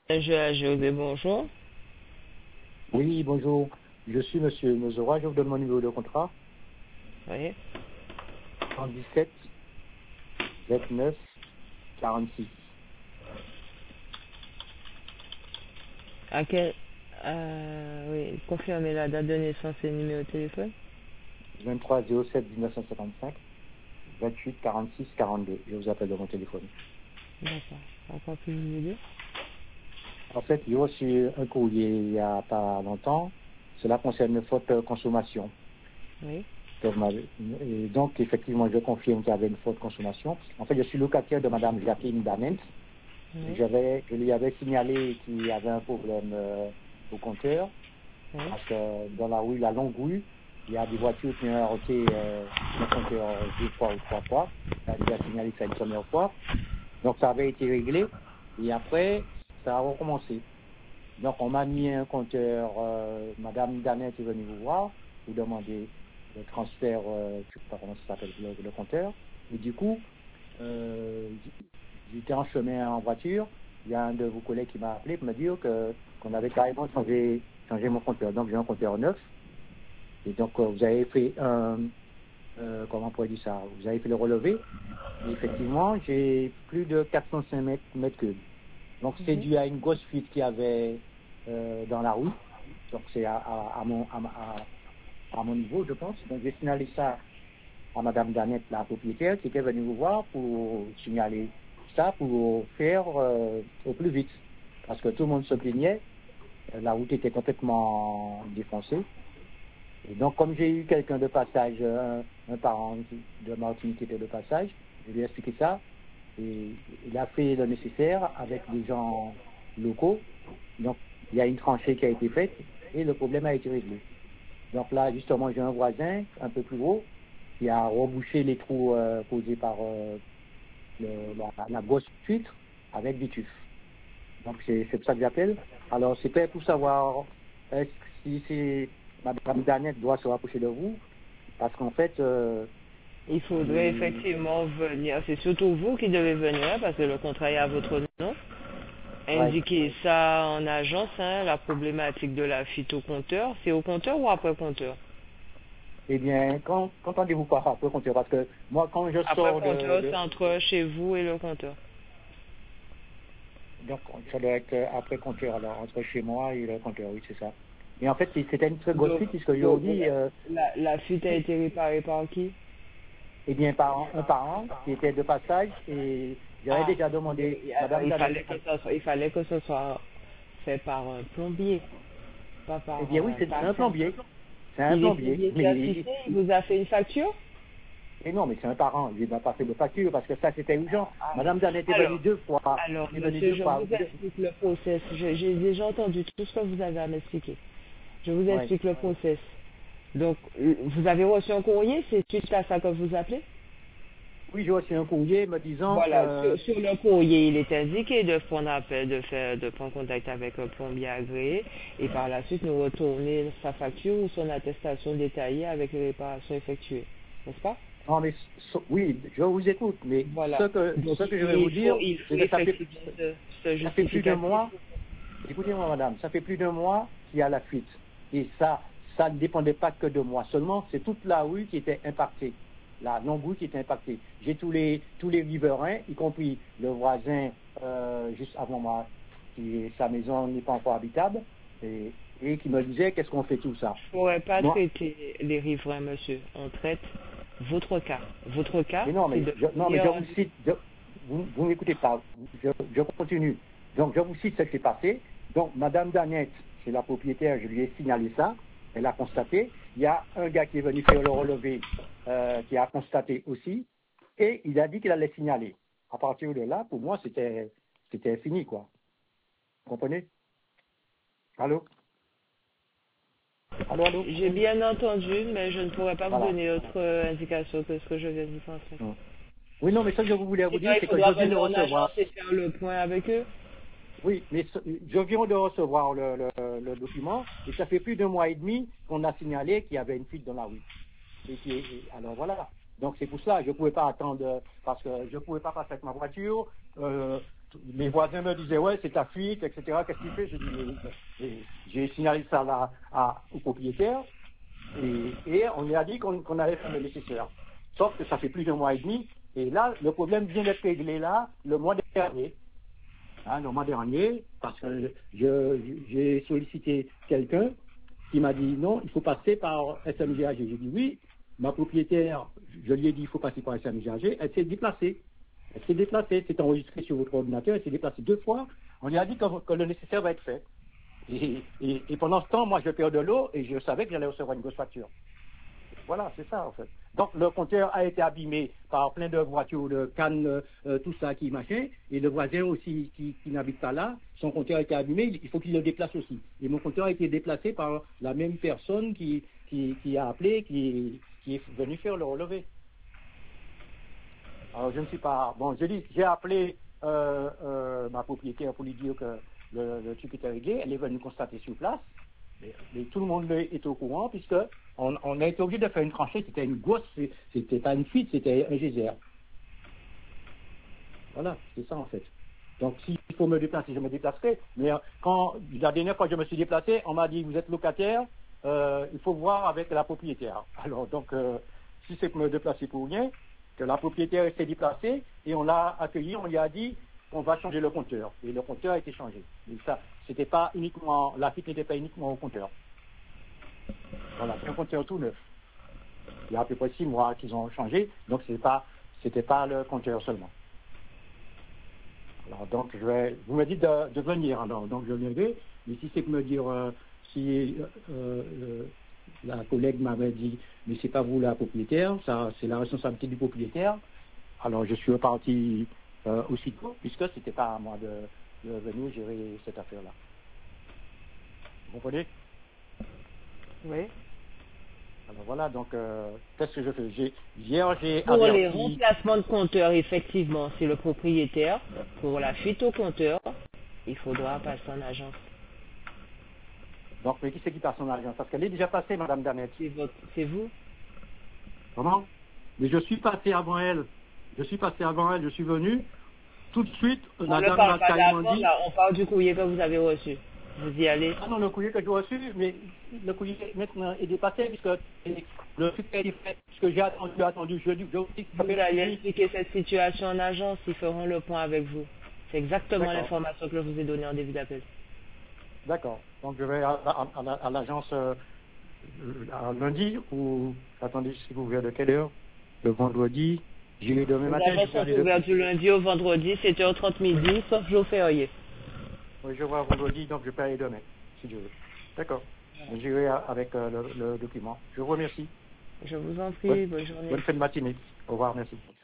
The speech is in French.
José, bonjour. Oui, bonjour. Je suis Monsieur Mezora. Je vous donne mon numéro de contrat. Oui. 117 29 46. À quel... oui, confirmez la date de naissance et le numéro de téléphone. 23 07 1955 28 46 42. Je vous appelle de mon téléphone. D'accord. Encore plus vous aider? En fait, j'ai reçu un courrier il n'y a pas longtemps. Cela concerne une faute de consommation. Oui. Et donc, effectivement, je confirme qu'il y avait une faute de consommation. En fait, je suis locataire de Madame Jacqueline Danent. Oui. Je lui avais signalé qu'il y avait un problème au compteur. Oui. Parce que dans la rue, la longue rue, il y a des voitures qui ont arrêté mon compteur 2 fois ou 3 fois. J'ai déjà signalé ça une première fois. Donc, ça avait été réglé. Et après, ça a recommencé. Donc, on m'a mis un compteur. Madame Danette est venue vous voir, vous demander le transfert, je ne sais pas comment ça s'appelle, le compteur. Et du coup, j'étais en chemin en voiture. Il y a un de vos collègues qui m'a appelé pour me dire qu'on avait carrément changé mon compteur. Donc, j'ai un compteur neuf. Et donc, vous avez fait comment on pourrait dire ça? Vous avez fait le relevé. Et effectivement, j'ai plus de 405 mètres cubes. Donc, c'est dû à une grosse fuite qu'il y avait dans la rue. Donc, c'est à mon niveau, je pense. Donc, j'ai signalé ça à Madame Danette, la propriétaire, qui était venue vous voir pour signaler ça, pour faire au plus vite. Parce que tout le monde se plaignait. La route était complètement défoncée. Et donc, comme j'ai eu quelqu'un de passage, un parent de Martinique qui était de passage, je lui ai expliqué ça. Et il a fait le nécessaire avec des gens locaux. Donc, il y a une tranchée qui a été faite et le problème a été réglé. Donc là, justement, j'ai un voisin un peu plus haut qui a rebouché les trous causés par la grosse fuite avec du tuf. Donc, c'est pour ça que j'appelle. Alors, c'était pour savoir est-ce que si Madame Danette doit se rapprocher de vous, parce qu'en fait, Il faudrait effectivement venir. C'est surtout vous qui devez venir parce que le contrat est à votre nom. ouais. Indiquez ça en agence, hein, la problématique de la fuite au compteur. C'est au compteur ou après compteur? Eh bien, qu'entendez-vous par après compteur? Parce que moi, quand je Après sors compteur, c'est entre chez vous et le compteur. donc, ça doit être après compteur, alors, entre chez moi et le compteur, oui, c'est ça. Mais en fait, c'était une très grosse Donc, fuite, puisque aujourd'hui, la fuite a été réparée par qui? eh bien, un parent qui était de passage, et j'avais Ah, déjà demandé, alors Madame Danette, il fallait que ce soit fait par un plombier, pas eh par bien, oui, c'est un quelqu'un. plombier. C'est un Il est plombier. plombier qui a assisté, il vous a fait une facture? Et non, mais c'est un parent. Il n'a pas fait de facture, parce que ça, c'était urgent. Alors, Madame Danette est venue alors, 2 fois. alors, Elle est venue monsieur, deux je fois. vous explique le process. J'ai déjà entendu tout ce que vous avez à m'expliquer. Je vous Oui. explique le process. Donc, vous avez reçu un courrier, c'est suite à ça que vous appelez? Oui, j'ai reçu un courrier me disant, Voilà, sur le courrier, il est indiqué de prendre appel, de prendre contact avec un plombier agréé et par la suite nous retourner sa facture ou son attestation détaillée avec les réparations effectuées. N'est-ce pas? non, mais oui, je vous écoute, mais Voilà. Donc, ce que je vais vous dire, il c'est faut que effectivement ce ça fait plus d'un justificatif. mois. Écoutez-moi, madame, ça fait plus d'un mois qu'il y a la fuite. Et ça ne dépendait pas que de moi. Seulement, c'est toute la rue qui était impactée. La longue rue qui était impactée. J'ai tous les riverains, y compris le voisin juste avant moi, sa maison n'est pas encore habitable, et qui me disait qu'est-ce qu'on fait tout ça. Je ne pourrais pas Moi, traiter les riverains, monsieur. On traite votre cas. Votre cas, mais non, c'est mais de non, mais je venir. vous cite, vous n'écoutez pas, je continue. Donc, je vous cite ce qui s'est passé. Donc, Madame Danette, c'est la propriétaire, je lui ai signalé ça, elle a constaté. Il y a un gars qui est venu faire le relevé, qui a constaté aussi, et il a dit qu'il allait signaler. À partir de là, pour moi, c'était fini, quoi. Vous comprenez? Allô? Allô, allô? J'ai bien entendu, mais je ne pourrais pas vous Voilà. donner autre indication que ce que je viens de vous transmettre. Hum. Oui, non, mais ce que je voulais vous Sinon, dire, il c'est que je faudra viens de venir en agence recevoir. et faire le point avec eux. Oui, mais je viens de recevoir le document, et ça fait plus d'un mois et demi qu'on a signalé qu'il y avait une fuite dans la rue. Alors voilà. Donc c'est pour cela, je ne pouvais pas attendre, parce que je ne pouvais pas passer avec ma voiture. mes voisins me disaient, ouais, c'est ta fuite, etc. Qu'est-ce que tu fais? Je dis, j'ai signalé ça là au propriétaire et on lui a dit qu'on allait faire le nécessaire. Sauf que ça fait plus d'un mois et demi et là, le problème vient d'être réglé là, le mois dernier. Hein, le mois dernier, parce que j'ai sollicité quelqu'un qui m'a dit non, il faut passer par SMGAG. J'ai dit oui, ma propriétaire, je lui ai dit il faut passer par SMGAG, elle s'est déplacée. Elle s'est déplacée, c'est enregistré sur votre ordinateur, elle s'est déplacée 2 fois. On lui a dit que le nécessaire va être fait. Et pendant ce temps, moi je perds de l'eau et je savais que j'allais recevoir une grosse facture. Voilà, c'est ça en fait. Donc le compteur a été abîmé par plein de voitures, de cannes, tout ça qui machin, et le voisin aussi qui n'habite pas là, son compteur a été abîmé, il faut qu'il le déplace aussi. Et mon compteur a été déplacé par la même personne qui a appelé, qui est venu faire le relevé. Alors je ne suis pas... Bon, j'ai appelé ma propriétaire pour lui dire que le truc était réglé, elle est venue constater sur place. Mais tout le monde est au courant puisque on a été obligé de faire une tranchée, c'était une gosse, c'était pas une fuite, c'était un geyser. Voilà, c'est ça en fait. Donc s'il faut me déplacer, je me déplacerai. Mais quand la dernière fois que je me suis déplacé, on m'a dit vous êtes locataire, il faut voir avec la propriétaire. Alors donc si c'est pour me déplacer pour rien, que la propriétaire s'est déplacée et on l'a accueilli, on lui a dit on va changer le compteur. Et le compteur a été changé. Et ça, c'était pas uniquement, la fuite n'était pas uniquement au compteur. Voilà, c'est un compteur tout neuf. Il y a à peu près 6 mois qu'ils ont changé, donc c'était pas le compteur seulement. Alors donc vous me dites de venir, alors donc je viendrai. Mais si c'est pour me dire si la collègue m'avait dit mais c'est pas vous la propriétaire, ça c'est la responsabilité du propriétaire. Alors je suis reparti aussitôt, puisque c'était pas à moi de venir gérer cette affaire-là. Vous comprenez? Oui. Alors voilà, donc qu'est-ce que je fais? Hier j'ai Pour les averti... remplacements de compteurs, effectivement, c'est le propriétaire. Pour la fuite au compteur, il faudra passer en agence. Donc, mais qui c'est qui passe en agence? Parce qu'elle est déjà passée, Madame Danette. C'est vous? Comment? Mais je suis passé avant elle. Je suis venu. Tout de suite, la dame m'a carrément dit... On parle du courrier que vous avez reçu. Vous y allez? Ah non, le courrier que j'ai reçu, mais le courrier maintenant est dépassé, puisque le truc a été fait, puisque j'ai attendu jeudi. Vous allez expliquer cette situation en agence, ils feront le point avec vous. C'est exactement l'information que je vous ai donnée en début d'appel. D'accord. Donc je vais à l'agence lundi, ou... Attendez, si vous ouvrez de quelle heure? Le vendredi. J'irai demain matin. Les agences sont ouvertes du lundi au vendredi, 7h30 midi, sauf jour férié. Oui, je vois vendredi, donc je peux aller demain, si je veux. D'accord. J'irai avec le document. Je vous remercie. Je vous en prie, bonne journée. Bonne fin de matinée. Au revoir, merci.